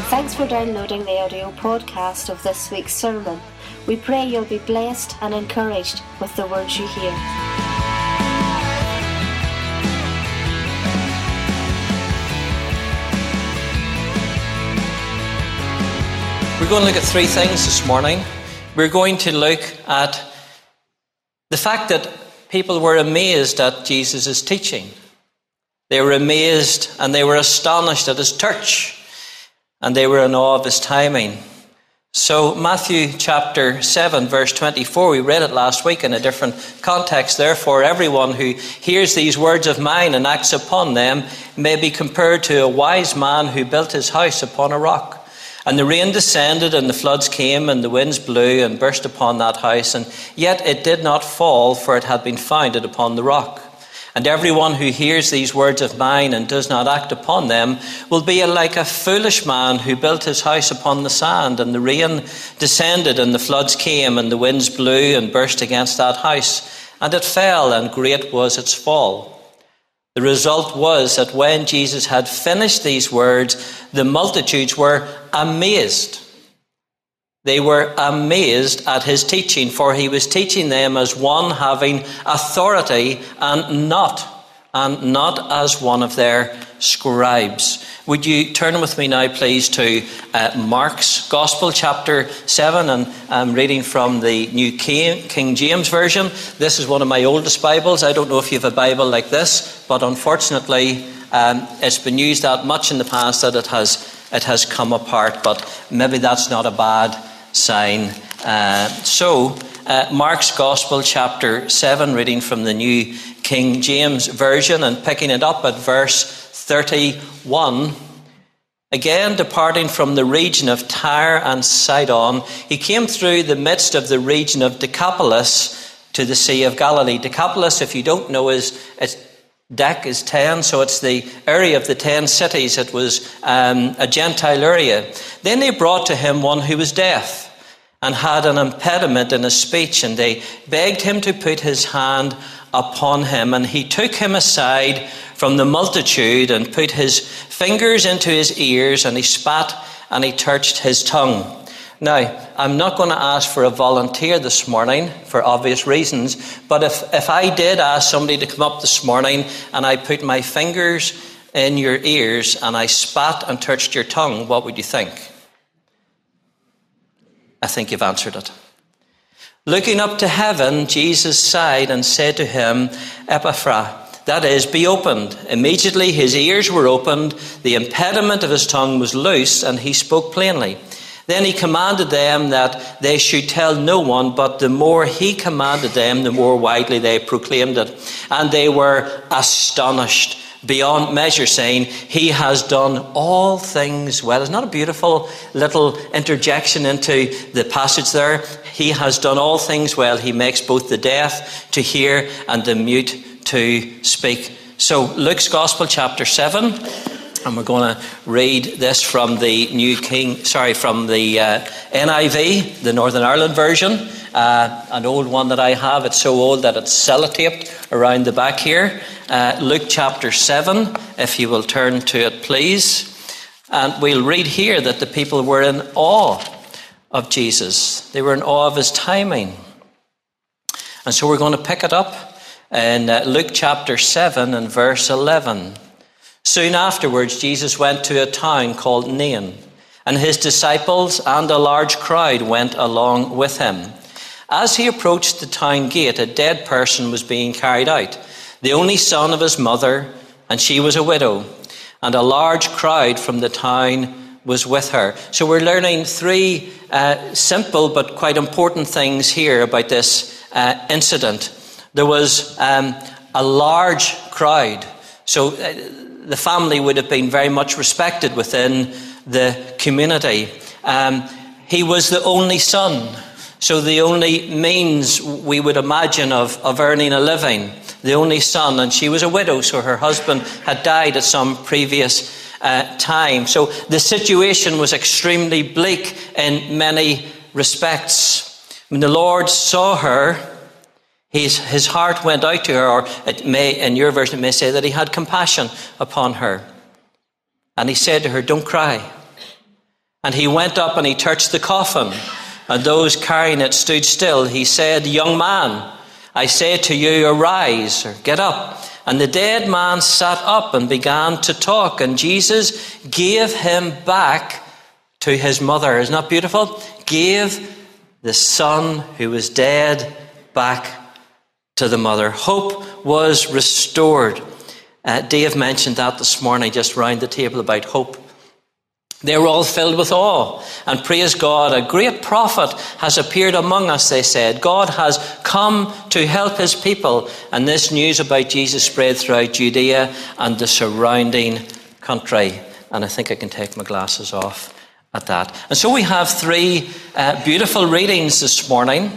Thanks for downloading the audio podcast of this week's sermon. We pray you'll be blessed and encouraged with the words you hear. We're going to look at three things this morning. We're going to look at the fact that people were amazed at Jesus' teaching. They were amazed and they were astonished at his touch. And they were in awe of his timing. So Matthew chapter 7 verse 24, we read it last week in a different context. Therefore everyone who hears these words of mine and acts upon them may be compared to a wise man who built his house upon a rock. And the rain descended and the floods came and the winds blew and burst upon that house. And yet it did not fall, for it had been founded upon the rock. And everyone who hears these words of mine and does not act upon them will be like a foolish man who built his house upon the sand. And the rain descended and the floods came and the winds blew and burst against that house. And it fell, and great was its fall. The result was that when Jesus had finished these words, the multitudes were amazed. They were amazed at his teaching, for he was teaching them as one having authority and not as one of their scribes. Would you turn with me now, please, to Mark's Gospel, chapter 7, and I'm reading from the New King James Version. This is one of my oldest Bibles. I don't know if you have a Bible like this, but unfortunately, it's been used that much in the past that it has come apart. But maybe that's not a bad sign. Mark's Gospel, chapter 7, reading from the New King James Version and picking it up at verse 31. Again, departing from the region of Tyre and Sidon, he came through the midst of the region of Decapolis to the Sea of Galilee. Decapolis, if you don't know, Dec is 10, so it's the area of the 10 cities. It was a Gentile area. Then they brought to him one who was deaf and had an impediment in his speech, and they begged him to put his hand upon him. And he took him aside from the multitude and put his fingers into his ears, and he spat and he touched his tongue. Now, I'm not going to ask for a volunteer this morning for obvious reasons, but if I did ask somebody to come up this morning and I put my fingers in your ears and I spat and touched your tongue, what would you think? I think you've answered it. Looking up to heaven, Jesus sighed and said to him, Epaphra, that is, be opened. Immediately his ears were opened, the impediment of his tongue was loosed, and he spoke plainly. Then he commanded them that they should tell no one, but the more he commanded them, the more widely they proclaimed it. And they were astonished beyond measure, saying, he has done all things well. Isn't that a beautiful little interjection into the passage there? He has done all things well. He makes both the deaf to hear and the mute to speak. So Luke's Gospel, chapter 7. And we're going to read this from the NIV, the Northern Ireland version, an old one that I have. It's so old that it's sellotaped around the back here. Luke chapter 7, if you will turn to it, please. And we'll read here that the people were in awe of Jesus. They were in awe of his timing. And so we're going to pick it up in Luke chapter 7 and verse 11. Soon afterwards, Jesus went to a town called Nain, and his disciples and a large crowd went along with him. As he approached the town gate, a dead person was being carried out, the only son of his mother, and she was a widow, and a large crowd from the town was with her. So we're learning three simple but quite important things here about this incident. There was a large crowd. So the family would have been very much respected within the community. He was the only son, so the only means we would imagine of earning a living, the only son, and she was a widow, so her husband had died at some previous time. So the situation was extremely bleak in many respects. When the Lord saw her, his heart went out to her, or it may, in your version, it may say that he had compassion upon her. And he said to her, don't cry. And he went up and he touched the coffin, and those carrying it stood still. He said, "Young man, I say to you, arise," or get up. And the dead man sat up and began to talk, and Jesus gave him back to his mother. Isn't that beautiful? Gave the son who was dead back to the mother. Hope was restored. Dave mentioned that this morning, just round the table, about hope. They were all filled with awe, and praise God, a great prophet has appeared among us, they said. God has come to help his people. And this news about Jesus spread throughout Judea and the surrounding country. And I think I can take my glasses off at that. And so we have three beautiful readings this morning.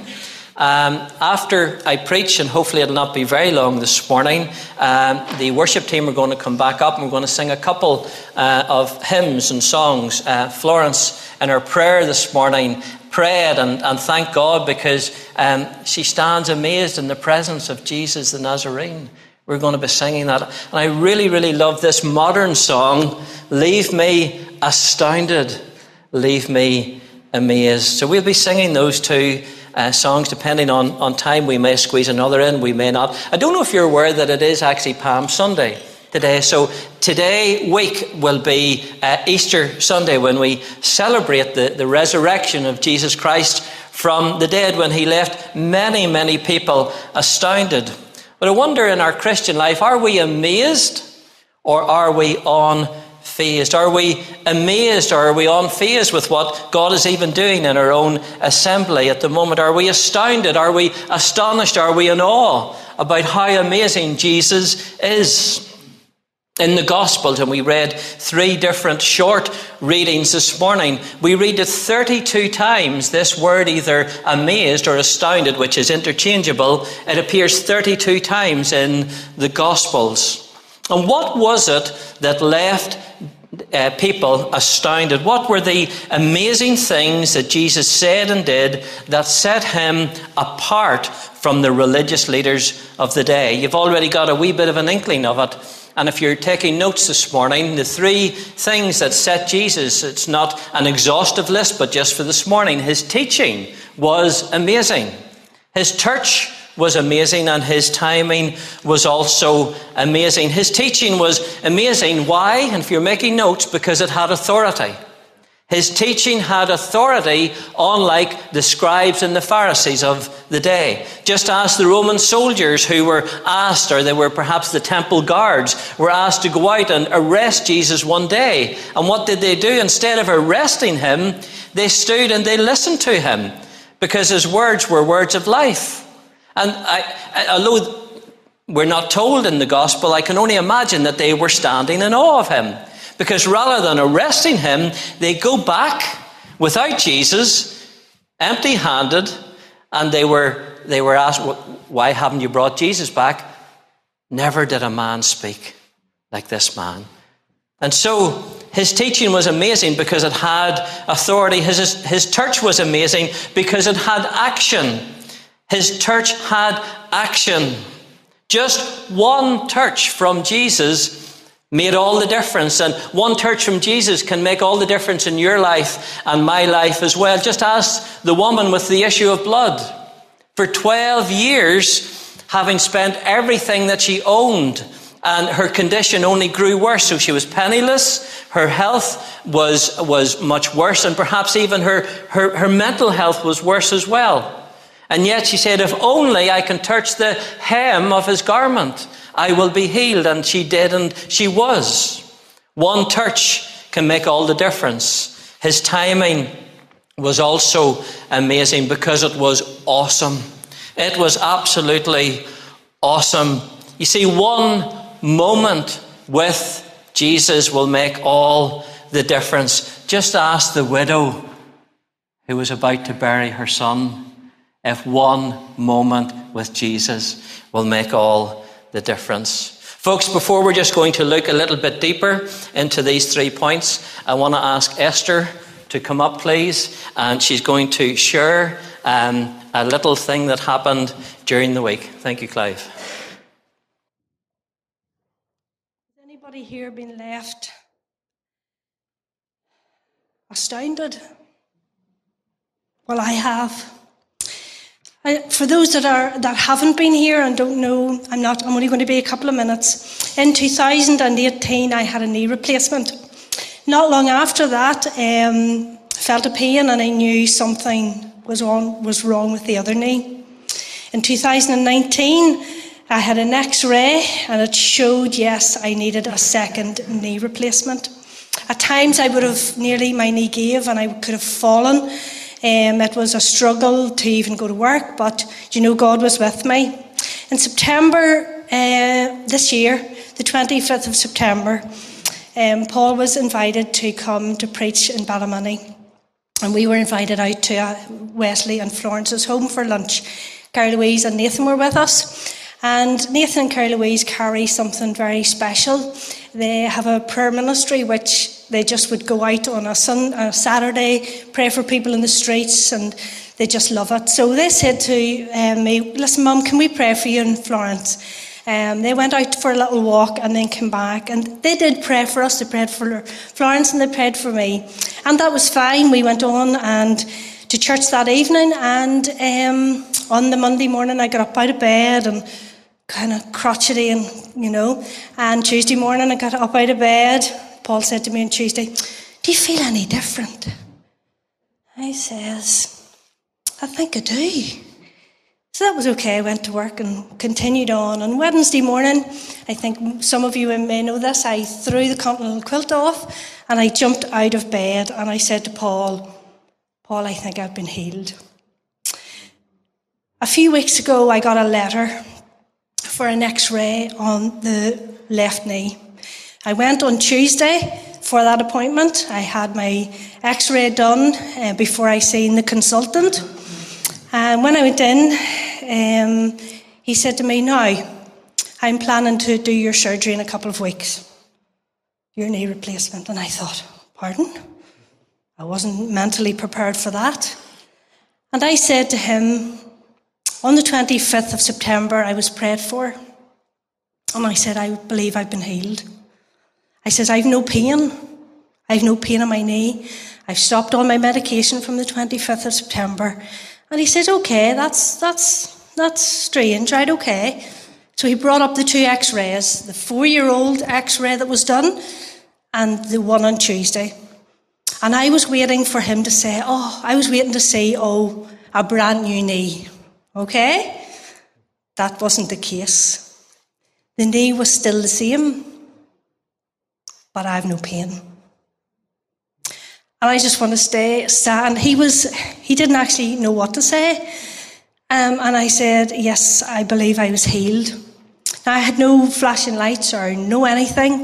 After I preach, and hopefully it'll not be very long this morning, the worship team are going to come back up and we're going to sing a couple of hymns and songs. Florence, in her prayer this morning, prayed and thanked God because she stands amazed in the presence of Jesus the Nazarene. We're going to be singing that. And I really, really love this modern song, "Leave Me Astounded, Leave Me Amazed." So we'll be singing those two songs. Depending on time, we may squeeze another in, we may not. I don't know if you're aware that it is actually Palm Sunday today. So today week will be Easter Sunday, when we celebrate the resurrection of Jesus Christ from the dead, when he left many, many people astounded. But I wonder, in our Christian life, are we amazed or are we unfazed? Are we amazed or are we unfazed with what God is even doing in our own assembly at the moment? Are we astounded? Are we astonished? Are we in awe about how amazing Jesus is? In the Gospels, and we read three different short readings this morning, we read it 32 times, this word, either amazed or astounded, which is interchangeable. It appears 32 times in the Gospels. And what was it that left people astounded? What were the amazing things that Jesus said and did that set him apart from the religious leaders of the day? You've already got a wee bit of an inkling of it. And if you're taking notes this morning, the three things that set Jesus, it's not an exhaustive list, but just for this morning, his teaching was amazing. His church was amazing, and his timing was also amazing. His teaching was amazing. Why? And if you're making notes, because it had authority. His teaching had authority, unlike the scribes and the Pharisees of the day. Just as the Roman soldiers who were asked, or they were perhaps the temple guards, were asked to go out and arrest Jesus one day. And what did they do? Instead of arresting him, they stood and they listened to him, because his words were words of life. And although we're not told in the gospel, I can only imagine that they were standing in awe of him. Because rather than arresting him, they go back without Jesus, empty-handed, and they were asked, "Why haven't you brought Jesus back?" Never did a man speak like this man. And so his teaching was amazing because it had authority. His church was amazing because it had action. His church had action. Just one touch from Jesus made all the difference. And one touch from Jesus can make all the difference in your life and my life as well. Just ask the woman with the issue of blood. For 12 years, having spent everything that she owned, and her condition only grew worse. So she was penniless. Her health was much worse, and perhaps even her mental health was worse as well. And yet she said, "If only I can touch the hem of his garment, I will be healed." And she did, and she was. One touch can make all the difference. His timing was also amazing because it was awesome. It was absolutely awesome. You see, one moment with Jesus will make all the difference. Just ask the widow who was about to bury her son if one moment with Jesus will make all the difference. Folks, before we're just going to look a little bit deeper into these 3 points, I want to ask Esther to come up, please, and she's going to share a little thing that happened during the week. Thank you, Clive. Has anybody here been left astounded. Well, I have. For those that haven't been here and don't know, I'm only going to be a couple of minutes. In 2018, I had a knee replacement. Not long after that, I felt a pain and I knew something was wrong with the other knee. In 2019, I had an X-ray and it showed, yes, I needed a second knee replacement. At times I would have my knee gave and I could have fallen. It was a struggle to even go to work, but God was with me. In September this year, the 25th of September, Paul was invited to come to preach in Ballymoney. And we were invited out to Wesley and Florence's home for lunch. Carrie Louise and Nathan were with us. And Nathan and Carrie Louise carry something very special. They have a prayer ministry which they just would go out on a Saturday, pray for people in the streets, and they just love it. So they said to me, listen, Mum, can we pray for you in Florence? They went out for a little walk and then came back. And they did pray for us. They prayed for Florence and they prayed for me. And that was fine. We went on and to church that evening. And on the Monday morning, I got up out of bed and kind of crotchety and Tuesday morning I got up out of bed. Paul said to me on Tuesday, do you feel any different? I says, I think I do. So that was okay. I went to work and continued on. On Wednesday morning, I think some of you may know this, I threw the continental quilt off and I jumped out of bed and I said to Paul, I think I've been healed. A few weeks ago, I got a letter for an X-ray on the left knee. I went on Tuesday for that appointment. I had my X-ray done before I seen the consultant. And when I went in, he said to me, now, I'm planning to do your surgery in a couple of weeks, your knee replacement. And I thought, pardon? I wasn't mentally prepared for that. And I said to him, on the 25th of September, I was prayed for. And I said, I believe I've been healed. I said, I've no pain. I've no pain in my knee. I've stopped all my medication from the 25th of September. And he said, okay, that's strange, right, okay. So he brought up the two X-rays, the 4-year-old X-ray that was done and the one on Tuesday. And I was waiting for him to say, I was waiting to see, a brand new knee. Okay? That wasn't the case. The knee was still the same, but I have no pain. And I just want to stand. He didn't actually know what to say. And I said, yes, I believe I was healed. Now, I had no flashing lights or no anything.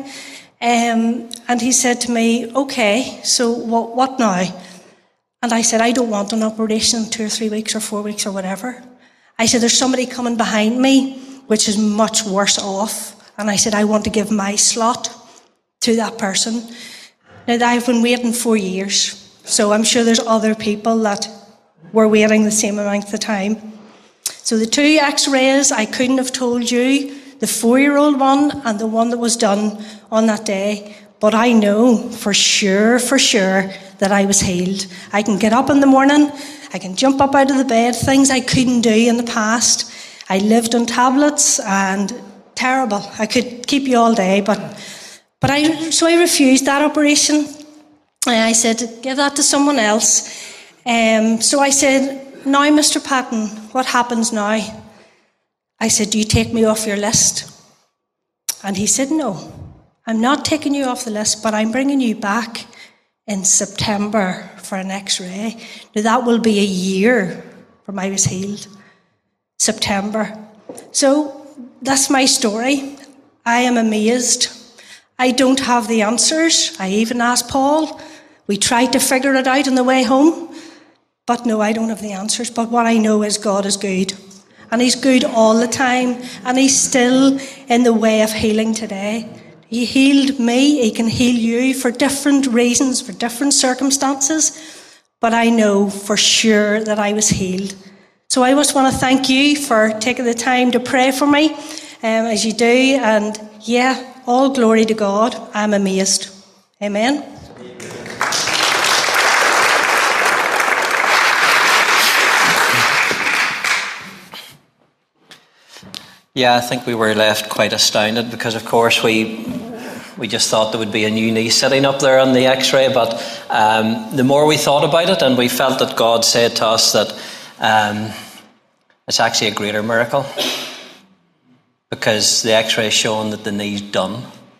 And he said to me, okay, so what now? And I said, I don't want an operation in 2 or 3 weeks or 4 weeks or whatever. I said, there's somebody coming behind me, which is much worse off. And I said, I want to give my slot to that person. Now, I've been waiting 4 years, so I'm sure there's other people that were waiting the same amount of time. So the 2 X-rays, I couldn't have told you, the 4-year-old one and the one that was done on that day, but I know for sure that I was healed. I can get up in the morning, I can jump up out of the bed, things I couldn't do in the past. I lived on tablets and terrible. I could keep you all day, but I refused that operation. And I said, give that to someone else. So I said, now, Mr. Patton, what happens now? I said, do you take me off your list? And he said, no, I'm not taking you off the list, but I'm bringing you back in September for an X-ray. Now, that will be a year from I was healed. September. So that's my story. I am amazed. I don't have the answers. I even asked Paul. We tried to figure it out on the way home. But no, I don't have the answers. But what I know is God is good. And he's good all the time. And he's still in the way of healing today. He healed me. He can heal you for different reasons, for different circumstances. But I know for sure that I was healed. So I just want to thank you for taking the time to pray for me, as you do. And yeah, all glory to God. I'm amazed. Amen. Yeah, I think we were left quite astounded because, of course, we just thought there would be a new knee sitting up there on the x-ray, but the more we thought about it, and we felt that God said to us that it's actually a greater miracle because the x-ray is showing that the knee's done.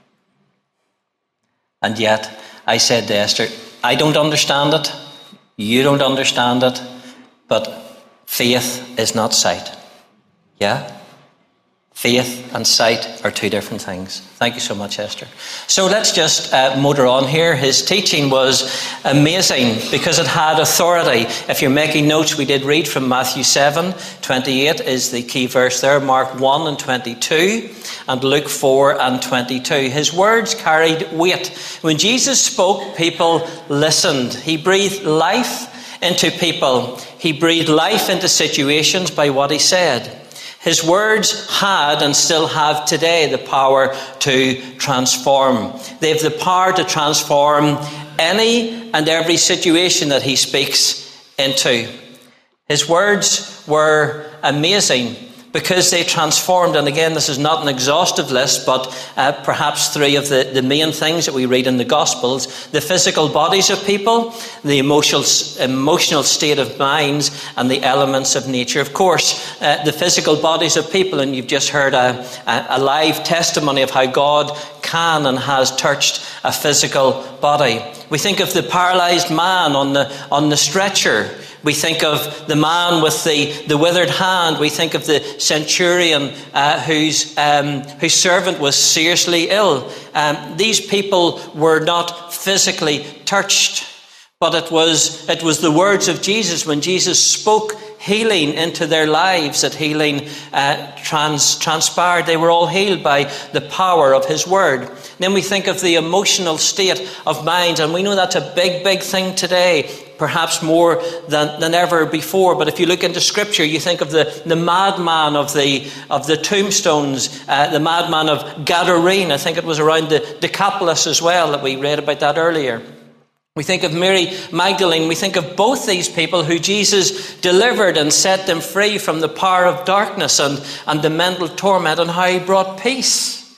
And yet, I said to Esther, I don't understand it, you don't understand it, but faith is not sight. Yeah? Faith and sight are two different things. Thank you so much, Esther. So let's just motor on here. His teaching was amazing because it had authority. If you're making notes, we did read from Matthew 7:28 is the key verse there, Mark 1 and 22, and Luke 4 and 22. His words carried weight. When Jesus spoke, people listened. He breathed life into people. He breathed life into situations by what he said. His words had and still have today the power to transform. They have the power to transform any and every situation that he speaks into. His words were amazing because they transformed. And again, this is not an exhaustive list, but perhaps three of the main things that we read in the Gospels: the physical bodies of people, the emotional state of minds, and the elements of nature. Of course, the physical bodies of people, and you've just heard a live testimony of how God can and has touched a physical body. We think of the paralyzed man on the stretcher. We think of the man with the withered hand. We think of the centurion whose servant was seriously ill. These people were not physically touched, but it was the words of Jesus. When Jesus spoke healing into their lives, that healing transpired. They were all healed by the power of his word. Then we think of the emotional state of mind, and we know that's a big, big thing today, perhaps more than ever before. But if you look into Scripture, you think of the madman of the tombstones, the madman of Gadarene. I think it was around the Decapolis as well that we read about that earlier. We think of Mary Magdalene. We think of both these people who Jesus delivered and set them free from the power of darkness and the mental torment, and how he brought peace,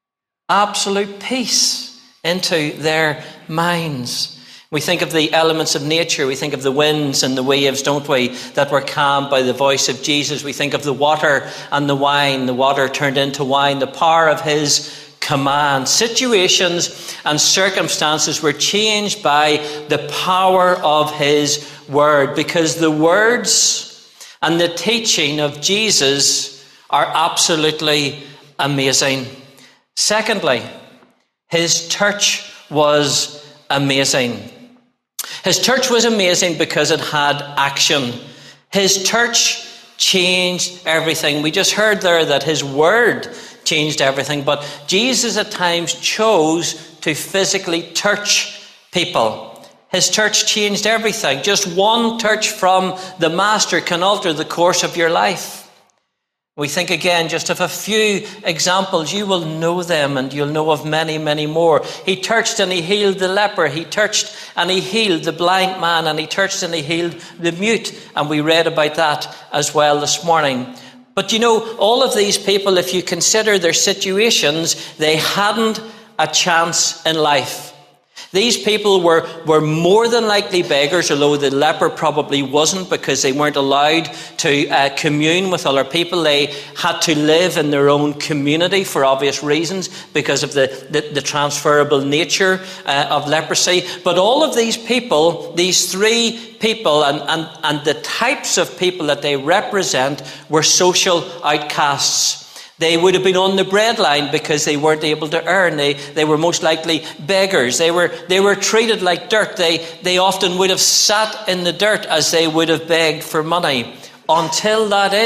absolute peace, into their minds. We think of the elements of nature. We think of the winds and the waves, don't we, that were calmed by the voice of Jesus. We think of the water and the wine. The water turned into wine, the power of his command. Situations and circumstances were changed by the power of his word, because the words and the teaching of Jesus are absolutely amazing. Secondly, his church was amazing. His church was amazing because it had action. His church changed everything. We just heard there that his word changed everything, but Jesus at times chose to physically touch people. His church changed everything. Just one touch from the Master can alter the course of your life. We think again just of a few examples. You will know them, and you'll know of many, many more. He touched and he healed the leper. He touched and he healed the blind man, and he touched and he healed the mute. And we read about that as well this morning. But you know, all of these people, if you consider their situations, they hadn't a chance in life. These people were more than likely beggars, although the leper probably wasn't, because they weren't allowed to commune with other people. They had to live in their own community for obvious reasons, because of the transferable nature of leprosy. But all of these people, these three people, and the types of people that they represent, were social outcasts. They would have been on the breadline because they weren't able to earn. They were most likely beggars. They were treated like dirt. They often would have sat in the dirt as they would have begged for money, until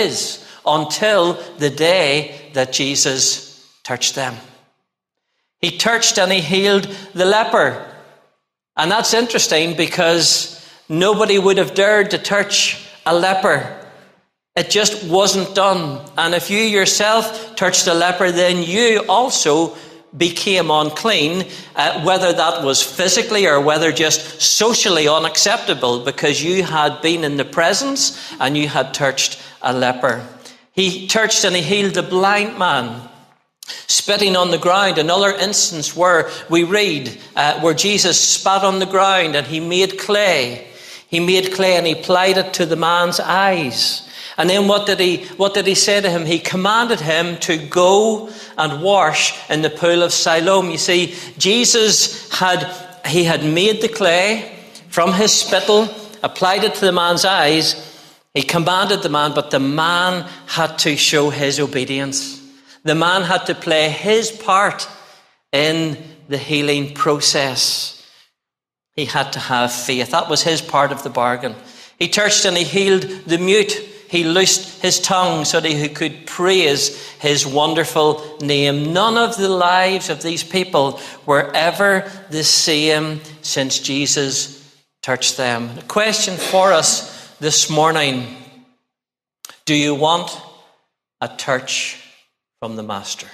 the day that Jesus touched them. He touched and he healed the leper. And that's interesting, because nobody would have dared to touch a leper. It just wasn't done. And if you yourself touched a leper, then you also became unclean, whether that was physically or whether just socially unacceptable, because you had been in the presence and you had touched a leper. He touched and he healed the blind man, spitting on the ground. Another instance where we read where Jesus spat on the ground and he made clay. He made clay and he applied it to the man's eyes. And then what did he say to him? He commanded him to go and wash in the pool of Siloam. You see, Jesus had made the clay from his spittle, applied it to the man's eyes. He commanded the man, but the man had to show his obedience. The man had to play his part in the healing process. He had to have faith. That was his part of the bargain. He touched and he healed the mute. He loosed his tongue so that he could praise his wonderful name. None of the lives of these people were ever the same since Jesus touched them. The question for us this morning: do you want a touch from the Master?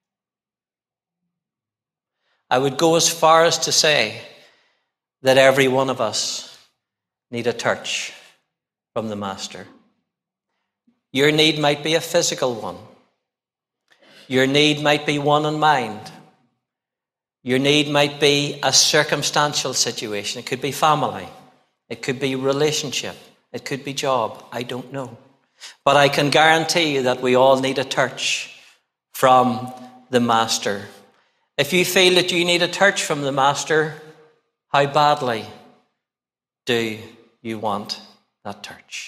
I would go as far as to say that every one of us need a touch from the Master. Your need might be a physical one. Your need might be one in mind. Your need might be a circumstantial situation. It could be family. It could be relationship. It could be job. I don't know. But I can guarantee you that we all need a touch from the Master. If you feel that you need a touch from the Master, how badly do you want that touch?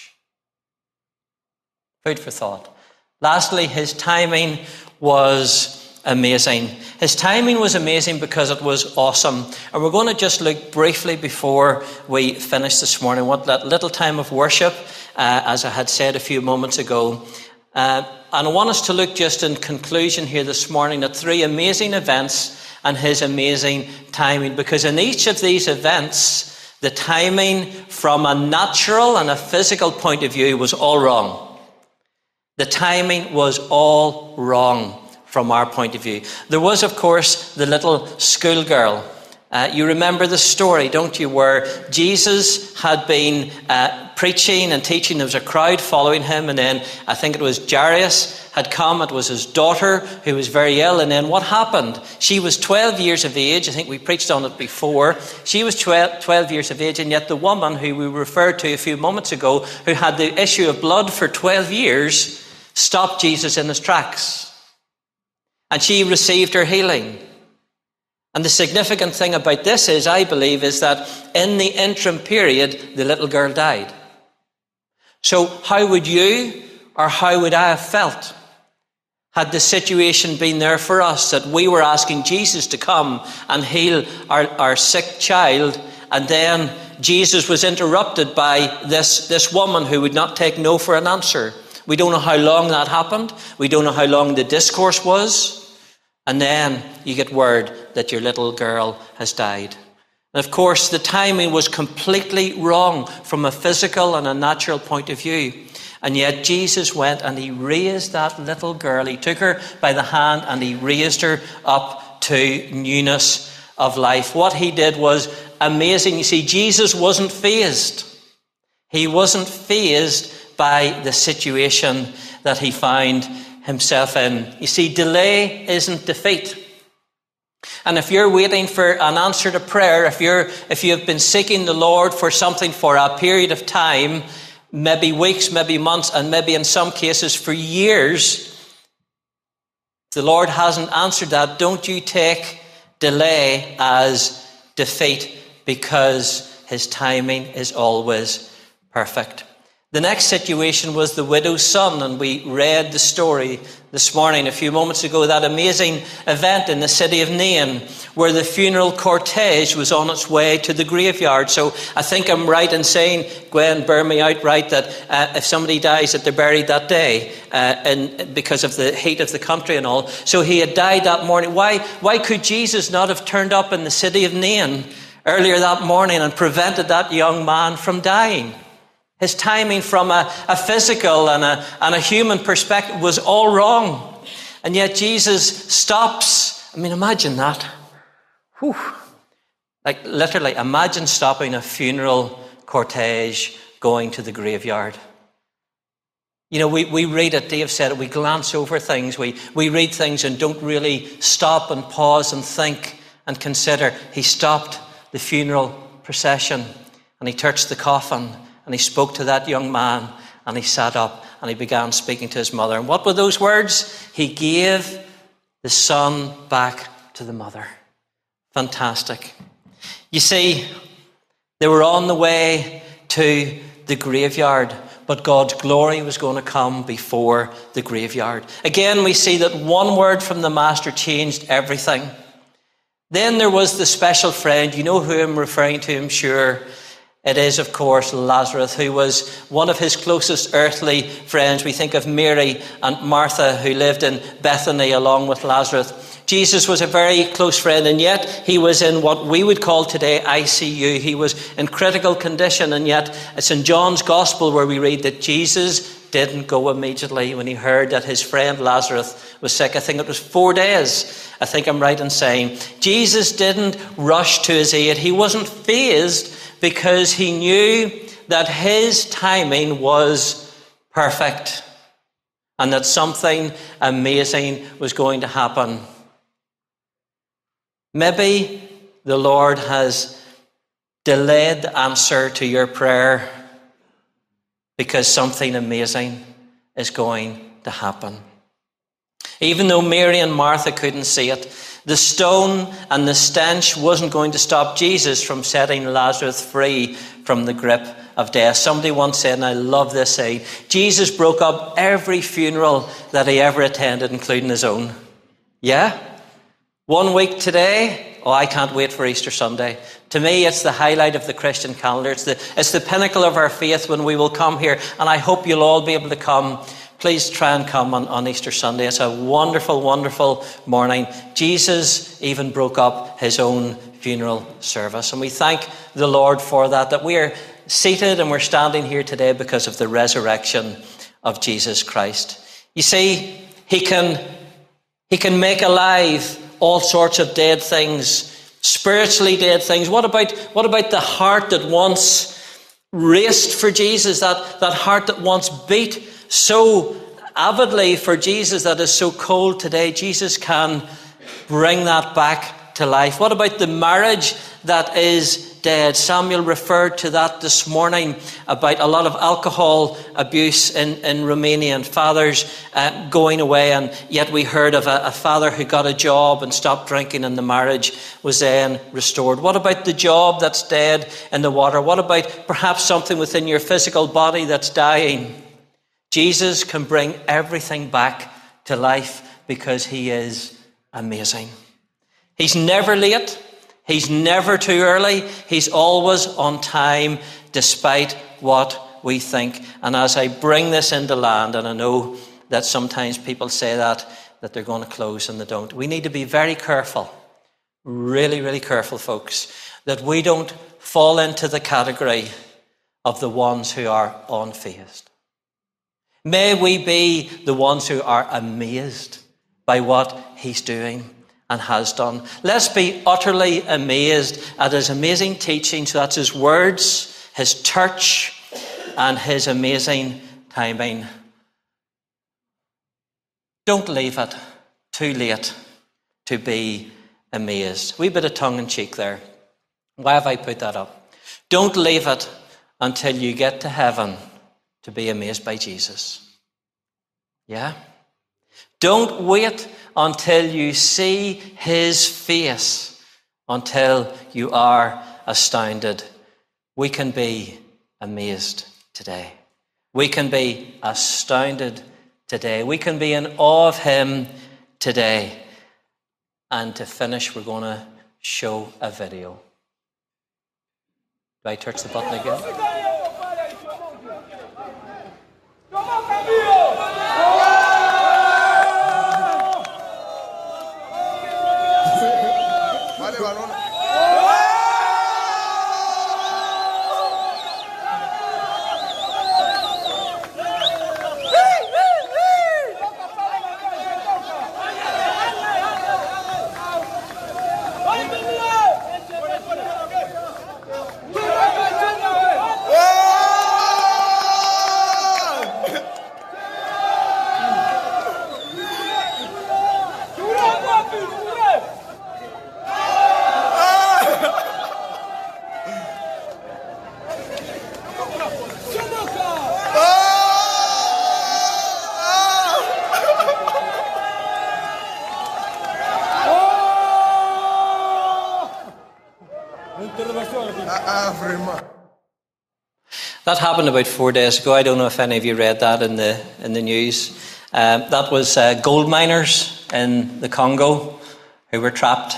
Food for thought. Lastly, his timing was amazing. His timing was amazing because it was awesome. And we're going to just look briefly before we finish this morning. What that little time of worship, as I had said a few moments ago. And I want us to look just in conclusion here this morning at three amazing events and his amazing timing. Because in each of these events, the timing from a natural and a physical point of view was all wrong. The timing was all wrong from our point of view. There was, of course, the little schoolgirl. You remember the story, don't you, where Jesus had been preaching and teaching. There was a crowd following him, and then I think it was Jairus had come. It was his daughter who was very ill. And then what happened? She was 12 years of age. I think we preached on it before. She was 12 years of age, and yet the woman who we referred to a few moments ago, who had the issue of blood for 12 years, stopped Jesus in his tracks. And she received her healing. And the significant thing about this is, I believe, is that in the interim period, the little girl died. So how would you or how would I have felt had the situation been there for us that we were asking Jesus to come and heal our sick child, and then Jesus was interrupted by this woman who would not take no for an answer? We don't know how long that happened. We don't know how long the discourse was. And then you get word that your little girl has died. And of course, the timing was completely wrong from a physical and a natural point of view. And yet Jesus went and he raised that little girl. He took her by the hand and he raised her up to newness of life. What he did was amazing. You see, Jesus wasn't fazed. He wasn't fazed by the situation that he found himself in. You see, delay isn't defeat. And if you're waiting for an answer to prayer, if you have been seeking the Lord for something for a period of time, maybe weeks, maybe months, and maybe in some cases for years, if the Lord hasn't answered that, don't you take delay as defeat, because his timing is always perfect. The next situation was the widow's son, and we read the story this morning, a few moments ago, that amazing event in the city of Nain, where the funeral cortege was on its way to the graveyard. So I think I'm right in saying, Gwen, bear me out right, that if somebody dies, that they're buried that day, and because of the heat of the country and all. So he had died that morning. Why could Jesus not have turned up in the city of Nain earlier that morning and prevented that young man from dying? His timing from a physical and a human perspective was all wrong. And yet Jesus stops. I mean, imagine that. Whew. Like literally, imagine stopping a funeral cortege going to the graveyard. You know, we read it, Dave said it, we glance over things. We read things and don't really stop and pause and think and consider. He stopped the funeral procession and he touched the coffin and he spoke to that young man and he sat up and he began speaking to his mother. And what were those words? He gave the son back to the mother. Fantastic. You see, they were on the way to the graveyard, but God's glory was going to come before the graveyard. Again, we see that one word from the Master changed everything. Then there was the special friend. You know who I'm referring to, I'm sure. It is, of course, Lazarus, who was one of his closest earthly friends. We think of Mary and Martha, who lived in Bethany along with Lazarus. Jesus was a very close friend, and yet he was in what we would call today ICU. He was in critical condition, and yet it's in John's Gospel where we read that Jesus didn't go immediately when he heard that his friend Lazarus was sick. I think it was 4 days. I think I'm right in saying. Jesus didn't rush to his aid. He wasn't fazed because he knew that his timing was perfect and that something amazing was going to happen. Maybe the Lord has delayed the answer to your prayer because something amazing is going to happen. Even though Mary and Martha couldn't see it, the stone and the stench wasn't going to stop Jesus from setting Lazarus free from the grip of death. Somebody once said, and I love this saying, Jesus broke up every funeral that he ever attended, including his own. Yeah? 1 week today, I can't wait for Easter Sunday. To me, it's the highlight of the Christian calendar. It's the pinnacle of our faith when we will come here. And I hope you'll all be able to come. Please try and come on Easter Sunday. It's a wonderful, wonderful morning. Jesus even broke up his own funeral service. And we thank the Lord for that we are seated and we're standing here today because of the resurrection of Jesus Christ. You see, he can make alive all sorts of dead things, spiritually dead things. What about the heart that once raced for Jesus, that heart that once beat so avidly for Jesus that is so cold today? Jesus can bring that back to life. What about the marriage that is dead? Samuel referred to that this morning about a lot of alcohol abuse in Romania and fathers going away, and yet we heard of a father who got a job and stopped drinking and the marriage was then restored. What about the job that's dead in the water? What about perhaps something within your physical body that's dying? Jesus can bring everything back to life because he is amazing. He's never late. He's never too early. He's always on time, despite what we think. And as I bring this into land, and I know that sometimes people say that they're going to close and they don't. We need to be very careful, really, really careful, folks, that we don't fall into the category of the ones who are unfazed. May we be the ones who are amazed by what he's doing and has done. Let's be utterly amazed at his amazing teaching. So that's his words, his church, and his amazing timing. Don't leave it too late to be amazed. Wee bit of tongue-in-cheek there. Why have I put that up? Don't leave it until you get to heaven to be amazed by Jesus. Yeah? Don't wait until you see his face, until you are astounded. We can be amazed today. We can be astounded today. We can be in awe of him today. And to finish, we're going to show a video. Do I touch the button again? That happened about 4 days ago. I don't know if any of you read that in the news. That was gold miners in the Congo who were trapped.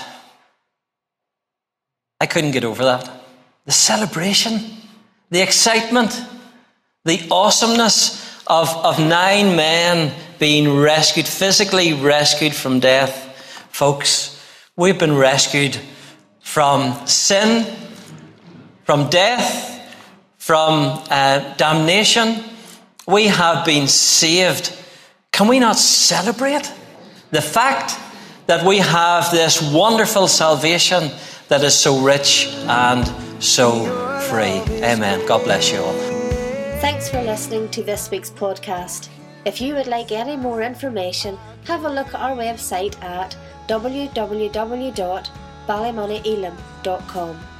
I couldn't get over that. The celebration, the excitement, the awesomeness of 9 men being rescued, physically rescued from death. Folks, we've been rescued from sin, from death, from damnation. We have been saved. Can we not celebrate the fact that we have this wonderful salvation that is so rich and so free? Amen. God bless you all. Thanks for listening to this week's podcast. If you would like any more information, have a look at our website at www.ballymonnyelam.com.